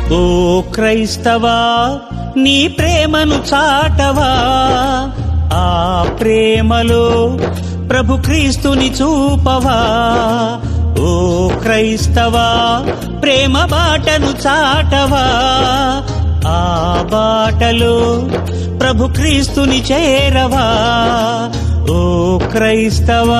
ఓ క్రైస్తవా, నీ ప్రేమను చాటవా, ఆ ప్రేమలో ప్రభు క్రీస్తుని చూపవా. ఓ క్రైస్తవా, ప్రేమ బాటను చాటవా, ఆ బాటలో ప్రభు క్రీస్తుని చేరవా. ఓ క్రైస్తవా,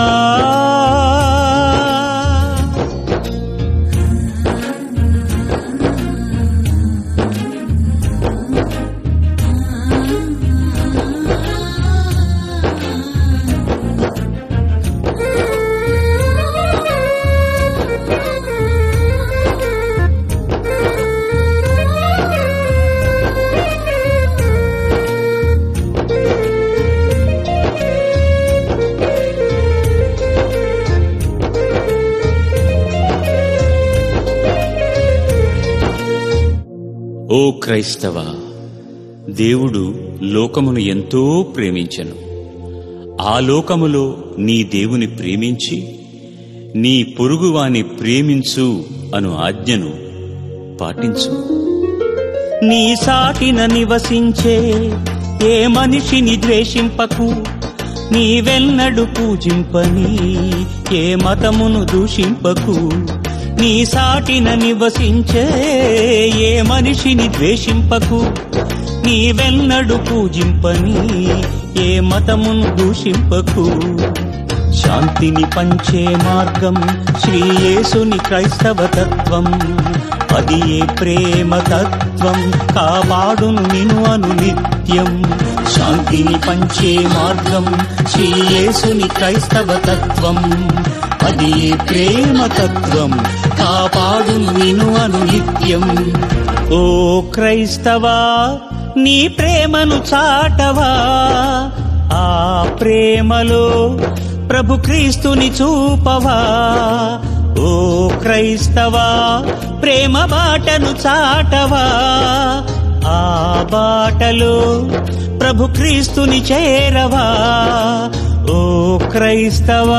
ఓ క్రైస్తవ, దేవుడు లోకమును ఎంతో ప్రేమించెను. ఆ లోకములో నీ దేవుని ప్రేమించి నీ పొరుగువాని ప్రేమించు అను ఆజ్ఞను పాటించు. నీ సాటిన నివసించే ఏ మనిషిని ద్వేషింపకు, నీవెన్నడు పూజింపని ఏ మతమును దూషింపకు. నీ సాటిన నివసించే ఏ మనిషిని ద్వేషింపకు, నీవెన్నడు పూజింపని ఏ మతమును దూషింపకు. శాంతిని పంచే మార్గం శ్రీ యేసుని క్రైస్తవ తత్వం, అది ఏ ప్రేమ తత్వం, కాపాడును నిన్ను అనునిత్యం. శాంతిని పంచే మార్గం శ్రీ యేసుని క్రైస్తవ తత్వం, అది ఏ ప్రేమ తత్వం, కాపాడును నిన్ను అనునిత్యం. ఓ క్రైస్తవా, నీ ప్రేమను చాటవా, ఆ ప్రేమలో ప్రభు క్రీస్తుని చూపవా. ఓ క్రైస్తవా, ప్రేమ బాటను చాటవా, ఆ బాటలో ప్రభు క్రీస్తుని చేరవా. ఓ క్రైస్తవా,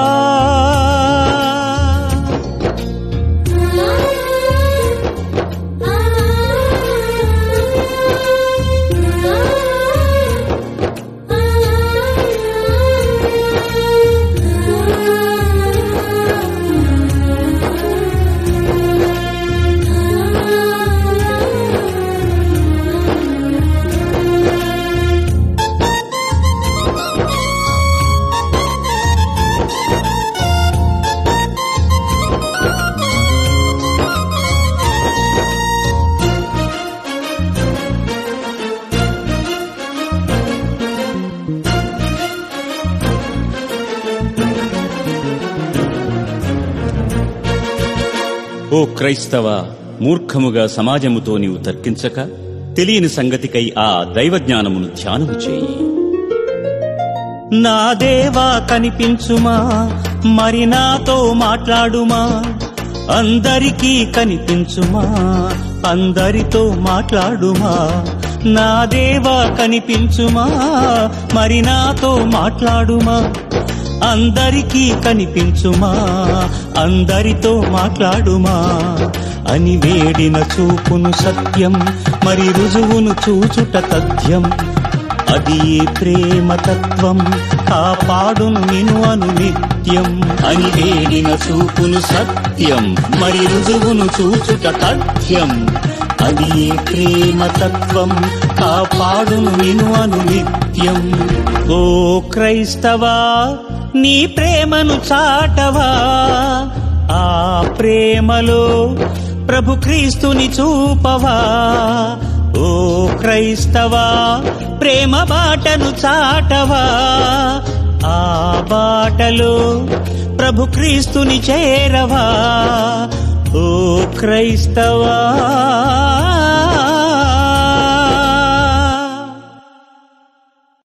ఓ క్రైస్తవ, మూర్ఖముగా సమాజముతో నీవు తర్కించక తెలియని సంగతికై ఆ దైవజ్ఞానమును ధ్యానము చేయి. నా దేవా కనిపించుమా, మరి నాతో మాట్లాడుమా, అందరికీ కనిపించుమా, అందరితో మాట్లాడుమా. నా దేవా కనిపించుమా, మరి నాతో మాట్లాడుమా, అందరికీ కనిపించుమా, అందరితో మాట్లాడుమా. అని వేడిన చూపును సత్యం, మరి రుజువును చూచుట తథ్యం, అది ఏ ప్రేమ తత్వం, కాపాడును నిన్ను అనునిత్యం. అని వేడిన చూపును సత్యం, మరి రుజువును చూచుట తథ్యం, అది ఏ ప్రేమ తత్వం, కాపాడును నిన్ను అనునిత్యం. ఓ క్రైస్తవా, నీ ప్రేమను చాటవా, ఆ ప్రేమలో ప్రభు క్రీస్తుని చూపవా. ఓ క్రైస్తవా, ప్రేమ బాటను చాటవా, ఆ బాటలో ప్రభు క్రీస్తుని చేరవా. ఓ క్రైస్తవా.